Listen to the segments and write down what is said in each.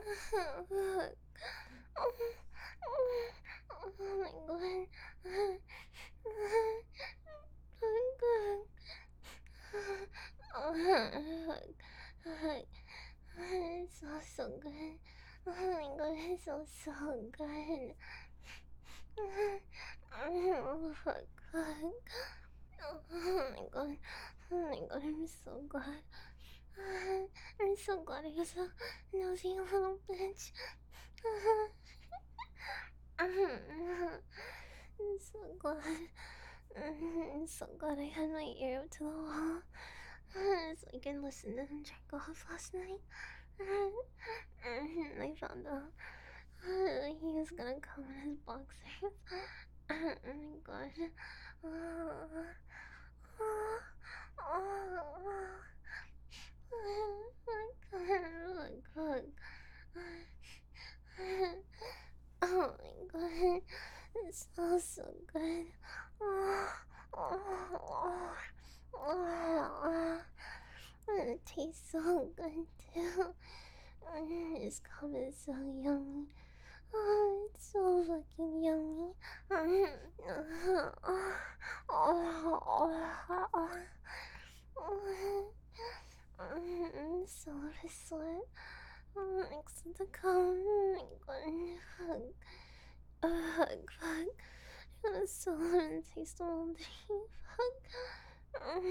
Oh my god. It smells so good. Oh my god, it smells so good. Oh my god. Oh my god. Oh my god, I'm so glad. I'm so glad I was a nosy little bitch. I'm so glad. I'm so glad I had my ear up to the wall so I can listen to him jerk off last night. I found out he was gonna come in his boxers. Oh my god. Oh, oh, oh, oh my god. Oh my god. It smells so good. Oh, oh, oh. It tastes so good too. This cum is so yummy. Oh, it's so fucking yummy. So sweat. Next to the cum. Hug. Hug. Fuck. I'm so gonna taste the whole thing. Fuck.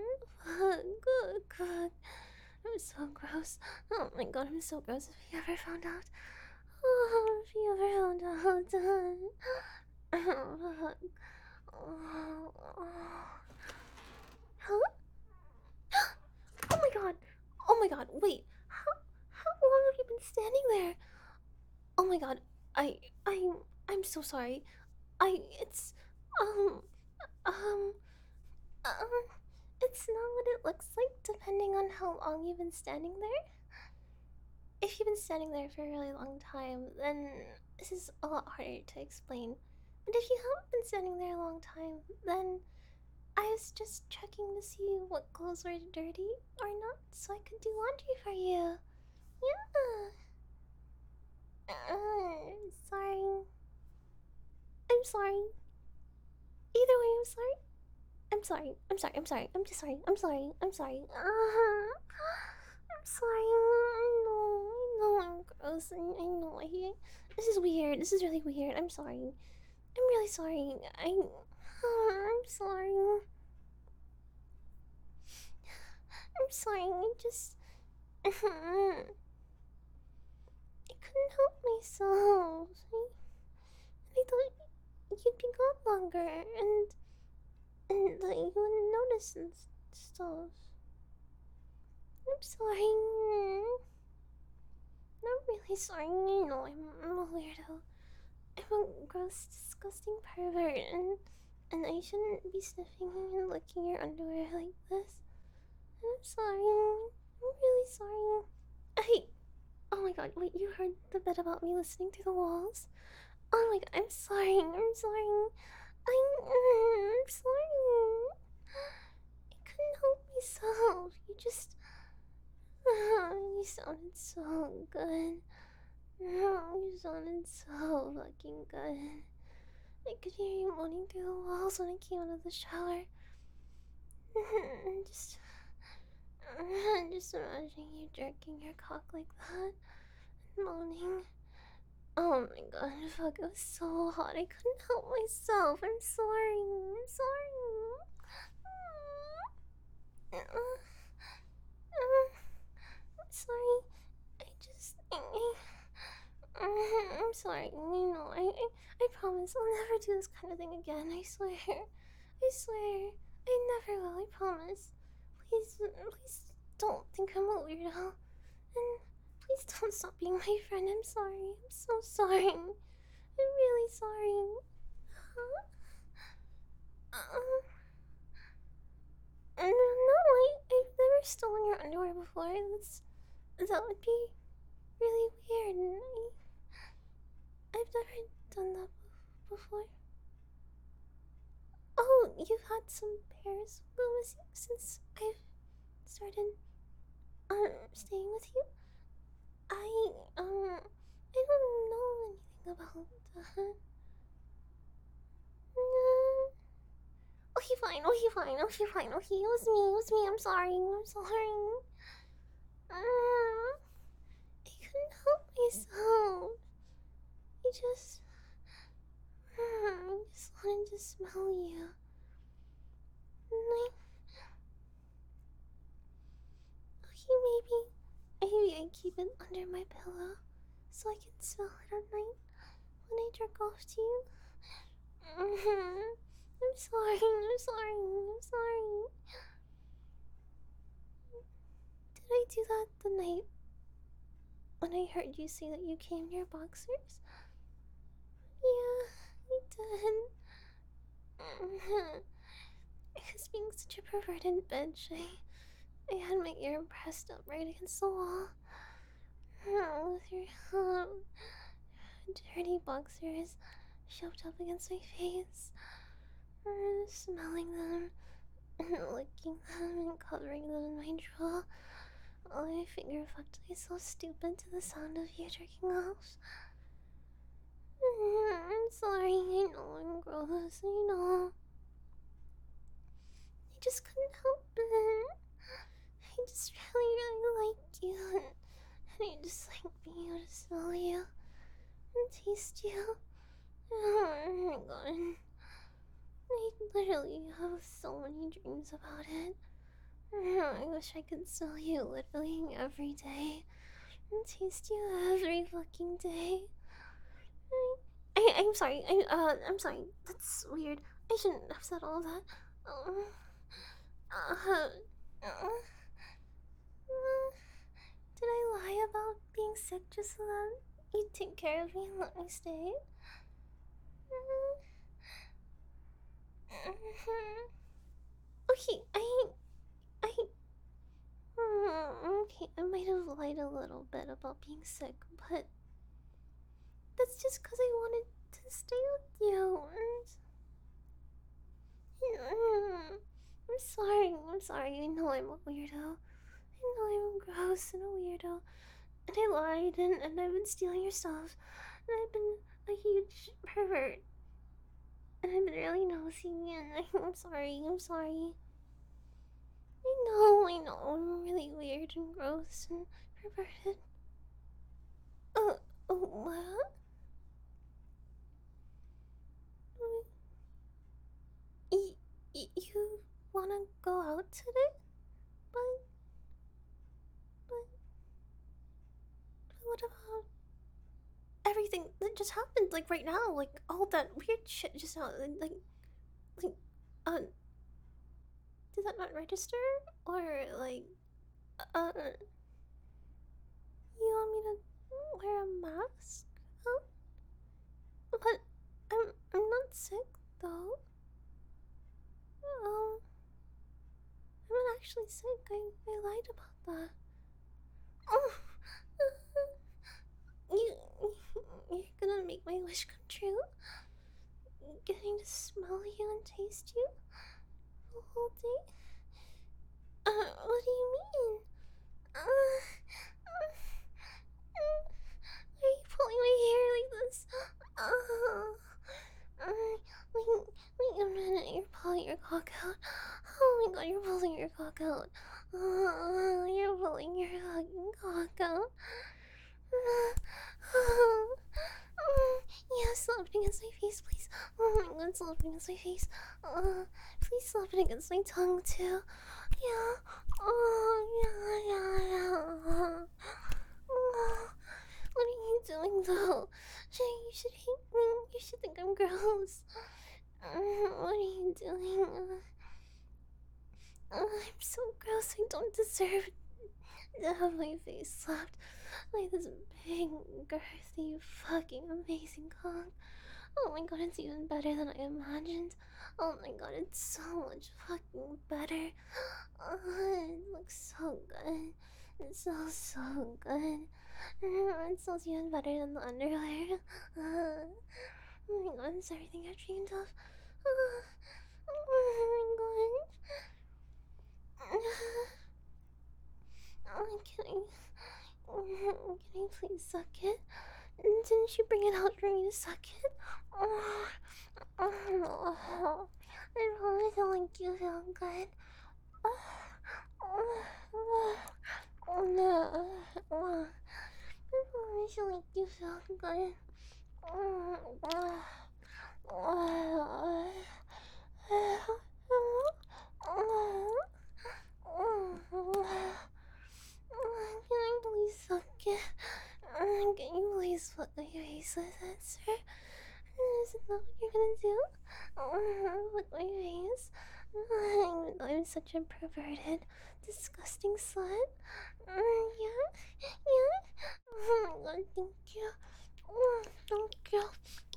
Fuck. I'm so gross. Oh my god, I'm so gross. If you ever found out. Oh, if you ever found out. Oh, fuck. Oh, oh. Huh? Oh my god. Oh my god. Wait. How long have you been standing there? Oh my god. I I I'm so sorry. It's um um um it's not what it looks like depending on how long you've been standing there. If you've been standing there for a really long time, then this is a lot harder to explain. But if you haven't been standing there a long time, then I was just checking to see what clothes were dirty or not so I could do laundry for you. Yeah. Sorry. I'm sorry. Either way, I'm sorry. I'm sorry. I'm sorry. I'm sorry. I'm just sorry. I'm sorry. I'm sorry. I'm sorry. I know I'm gross. I know. This is weird. This is really weird. I'm sorry. I'm really sorry. I'm sorry. I'm sorry. I just. I couldn't help myself. I thought you'd be gone longer and that you wouldn't notice and stuff. I'm sorry. I'm really sorry. I know I'm a weirdo. I'm a gross, disgusting pervert, and I shouldn't be sniffing and licking your underwear like this. And I'm sorry. I'm really sorry. I. Oh my god, wait, you heard the bit about me listening through the walls? Oh my god, I'm sorry. I'm sorry. I'm sorry. I couldn't help myself. You just. You sounded so good. You sounded so fucking good. I could hear you moaning through the walls when I came out of the shower. just, just imagining you jerking your cock like that and moaning. Oh my god, fuck, it was so hot. I couldn't help myself. I'm sorry. I'm sorry. I'm sorry. I just. I'm sorry. You know, I promise I'll never do this kind of thing again. I swear. I swear. I never will. I promise. Please don't think I'm a weirdo. And please don't stop being my friend. I'm sorry. I'm so sorry. I'm really sorry. Huh? No, I've never stolen your underwear before. That would be really weird. I've never done that before. Oh, you've had some pairs since I've started staying with you. I that. Okay, fine, okay, fine, okay, fine, okay, it was me, I'm sorry, I'm sorry. I couldn't help myself. I just wanted to smell you. And okay, maybe I keep it under my pillow so I can smell it at night when I jerk off to you. I'm sorry, I'm sorry, I'm sorry. Did I do that the night when I heard you say that you came in your boxers? Yeah, I did. I was being such a perverted bitch. I had my ear pressed up right against the wall. With your dirty boxers shoved up against my face. Smelling them, and licking them, and covering them in my drool. While my finger fucked myself stupid to the sound of you jerking off. I'm sorry, I know I'm gross, I know. I just couldn't help it. I just really like you, and I just like being able to smell you and taste you. Oh my god. I literally have so many dreams about it. I wish I could smell you literally every day and taste you every fucking day. I'm sorry. I'm sorry. That's weird. I shouldn't have said all that. Um, uh, uh, did I lie about being sick just so that you'd take care of me and let me stay? Okay, I, okay, I might have lied a little bit about being sick, but that's just because I wanted to stay with you. I'm sorry, I know I'm a weirdo. I know I'm gross and a weirdo. And I lied, and I've been stealing your stuff. And I've been a huge pervert. And I've been really nosy, and I'm sorry, I'm sorry. I know, I'm really weird and gross and perverted. What? You wanna go out today? But, but, what about everything that just happened? Like right now, like all that weird shit just happened. Like, uh, did that not register? Or like, uh, you want me to wear a mask? Huh? But I'm not sick though. Um, I'm not actually sick. I lied about that. Oh, you, you're gonna make my wish come true? Getting to smell you and taste you the whole day? What do you mean? Why are you pulling my hair like this? Wait a minute, you're pulling your cock out. Oh my god, you're pulling your cock out. You're pulling your fucking cock out. Yeah, slap it against my face, please. Oh my god, slap it against my face. Please slap it against my tongue too. Yeah. Yeah. What are you doing though? You should hate me. You should think I'm gross. What are you doing? I'm so gross. I don't deserve to have my face slapped by this big, girthy, fucking amazing cock. Oh my god, it's even better than I imagined. Oh my god, it's so much fucking better. It looks so good. It smells so good. It smells even better than the underwear. Oh my god, it's everything I dreamed of. Oh my god. Oh, can I please suck it? Didn't you bring it out for me to suck it? Oh, oh, I really feel like you feel good. Oh, oh, oh, no. Oh, I really feel like you feel good. Oh, oh, oh, can I please suck it? Can you please fuck my face with it, sir? Isn't that what you're gonna do? Fuck my face? Even though I'm such a perverted, disgusting slut. Yeah, yeah. Oh my god, thank you. Thank you.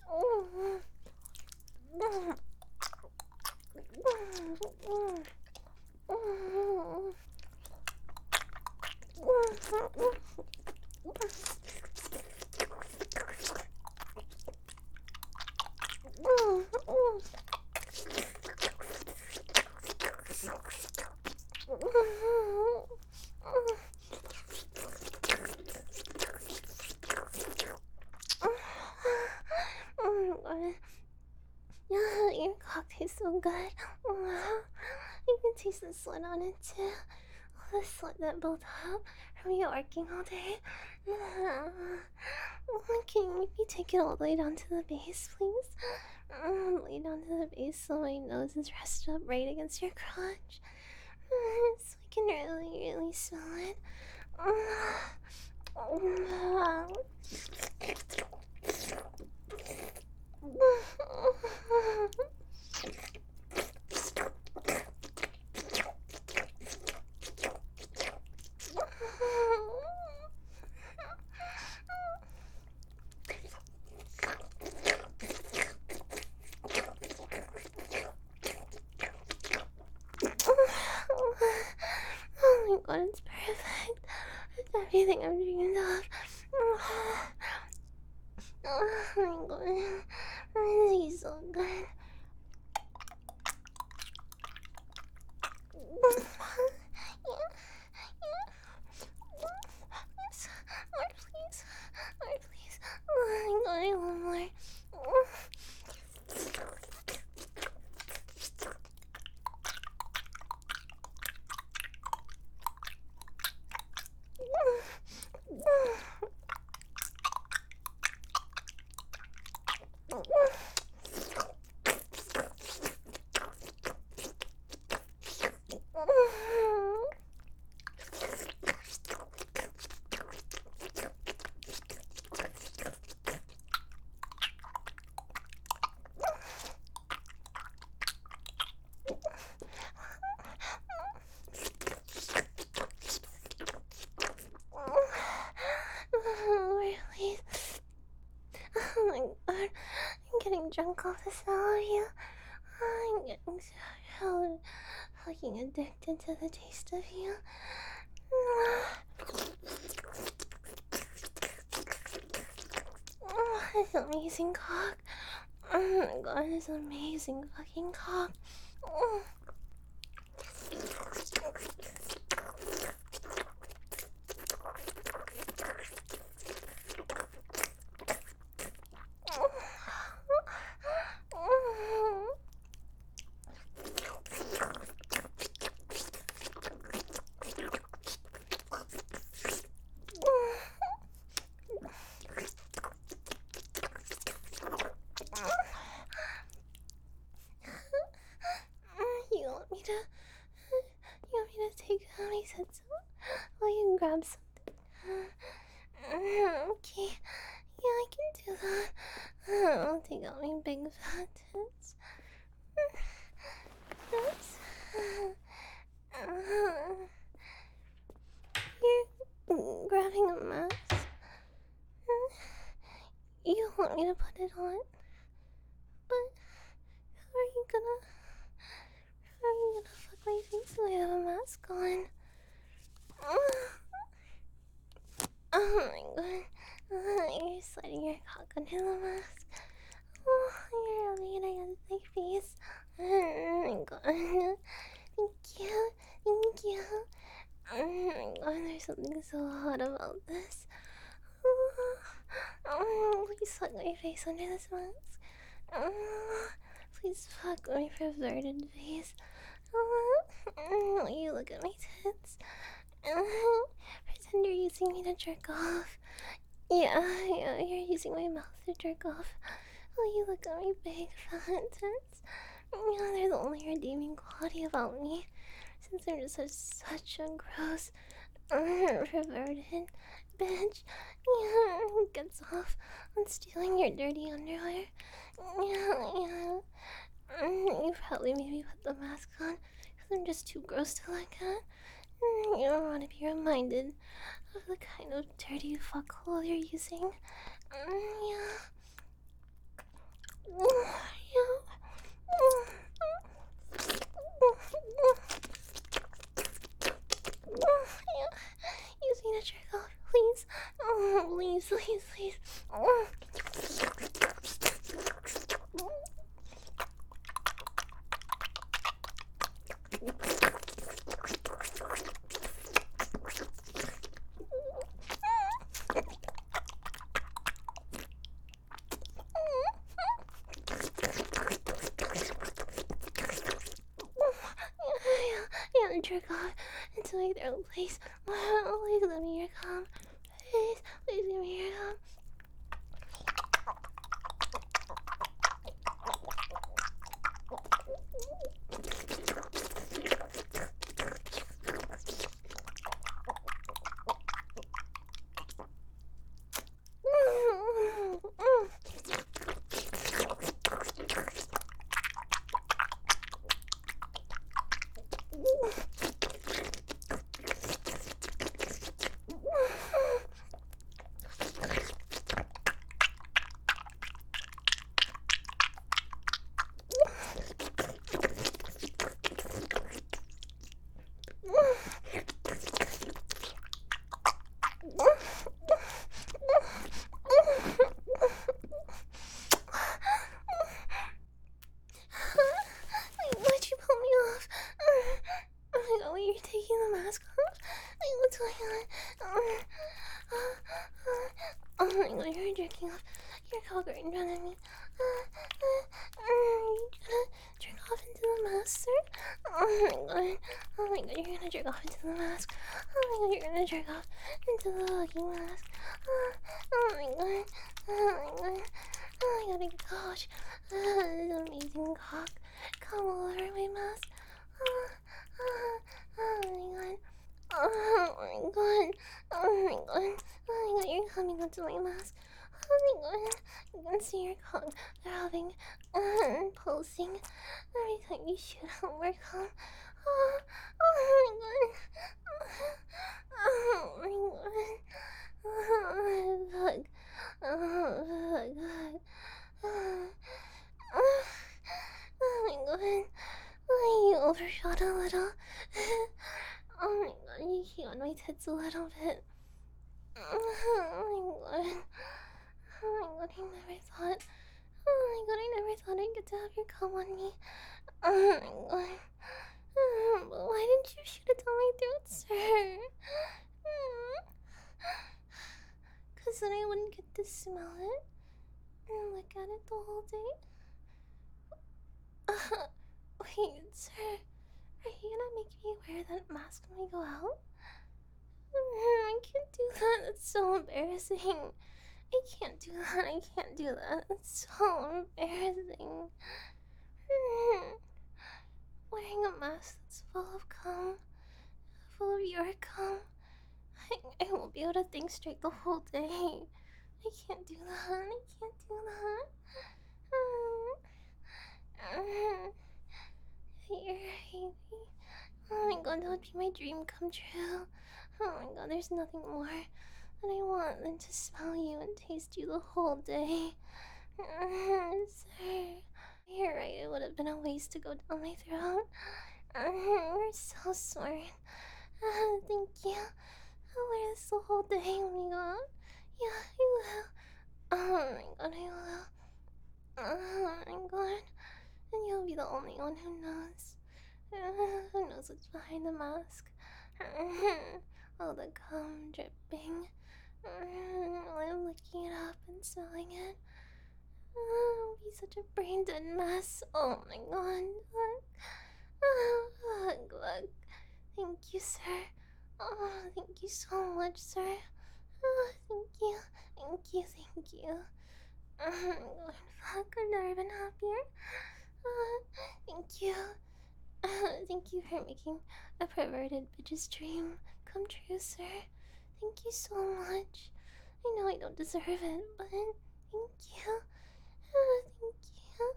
Oh my god. Yeah, your cock tastes so good. You can taste the sweat on it too. All the sweat that built up from you working all day. Can you maybe take it all the way down to the base, please? Lay down to the base so my nose is rested up right against your crotch. So I can really, really smell it. Oh my god, it's perfect. It's everything I've dreamed of. Oh my god, this is so good. Yeah, yeah. Yes. More, please. More, please. Oh my god, I want more. Really? Oh my god, I'm getting drunk off the smell of you. I'm getting so fucking addicted to the taste of you. This amazing cock. Oh my god, this amazing fucking cock. You want me to? You want me to take out my headset? Will you grab something? Okay. Yeah, I can do that. I'll take out my big fat tits. Oops. You're grabbing a mask. You want me to put it on? But how are you gonna fuck my face when I have a mask on? Oh my god. You're sliding your cock under the mask. Oh, you're rubbing it against my face. Oh my god. Thank you. Thank you. Oh my god, there's something so hot about this. Oh Please fuck my face under this mask. Please fuck my perverted face. You look at my tits. Pretend you're using me to jerk off. Yeah, you're using my mouth to jerk off. Oh, you look at my big fat tits. Yeah, they're the only redeeming quality about me. Since I'm just such a gross, perverted bitch. Yeah, who gets off on stealing your dirty underwear. Yeah. You probably made me put the mask on because I'm just too gross to look at. You don't want to be reminded of the kind of dirty fuckhole you're using. Yeah. Use me to jerk off, please. Please. Yeah, jerk off until I throw please. Please let me your cum. Please give me your cum. Why'd you pull me off? Oh my god, wait, you're taking the mask off? Wait, what's going on? Oh my god, you're jerking off your cock right in front of me. Are you gonna jerk off into the mask, sir? Oh my god, you're gonna jerk off into the mask. Oh my god, you're gonna jerk off into the fucking mask. Oh my god. Oh my god. Oh my god, gosh. This amazing cock. Come all over my mask. Oh my god. Oh my god. Oh my god. Oh my god, you're coming onto my mask. Oh my god. I can see your cock throbbing and pulsing every time you shoot out more cum. Oh my god. Oh my god. Fuck. Oh my god. Oh my god. Oh, you overshot a little. Oh my god, you heat on my tits a little bit. Oh my god. Oh my god, I never thought. Oh my god, I never thought I'd get to have your cum on me. Oh my god. But why didn't you shoot it down my throat, sir? Cause then I wouldn't get to smell it and look at it the whole day. Wait, sir, are you gonna make me wear that mask when we go out? I can't do that. It's so embarrassing. I can't do that. It's so embarrassing. Wearing a mask that's full of cum, full of your cum. I won't be able to think straight the whole day. I can't do that. You're right. Oh my god, that would be my dream come true. Oh my god, there's nothing more that I want than to smell you and taste you the whole day. Sir, you're right, it would have been a waste to go down my throat. You're so smart. Thank you. I'll wear this the whole day when we go out. Yeah, I will. Oh my god, I will. Oh my god. And you'll be the only one who knows. Who knows what's behind the mask? All the cum dripping. I'm looking it up in and smelling it. Oh, be such a brain dead mess. Oh my god. Look. Oh, look. Thank you, sir. Oh, thank you so much, sir. Oh, thank you. Thank you. Oh my god, fuck, I've never been happier. Thank you. Thank you for making a perverted bitch's dream come true, sir. Thank you so much. I know I don't deserve it, but thank you. Thank you.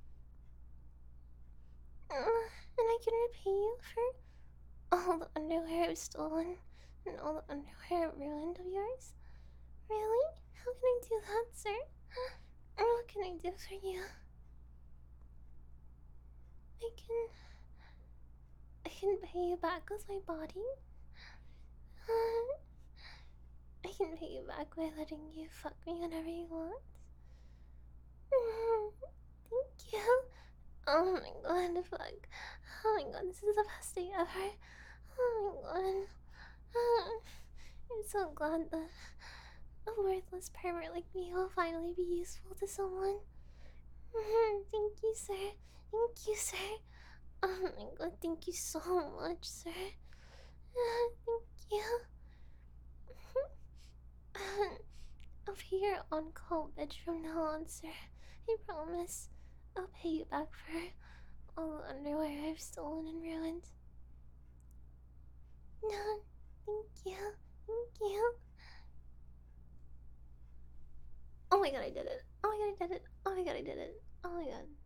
And I can repay you for all the underwear I've stolen and all the underwear I've ruined of yours. Really? How can I do that, sir? What can I do for you? I can. I can pay you back with my body. I can pay you back by letting you fuck me whenever you want. Thank you. Oh my god, fuck. Oh my god, this is the best day ever. Oh my god. I'm so glad that a worthless pervert like me will finally be useful to someone. Thank you, sir. Thank you, sir. Oh my god, thank you so much, sir. Thank you. I'll be your on-call bitch from now on, sir. I promise. I'll pay you back for all the underwear I've stolen and ruined. No, thank you. Thank you. Oh my god, I did it. Oh my god, I did it. Oh my god, I did it. Oh my god.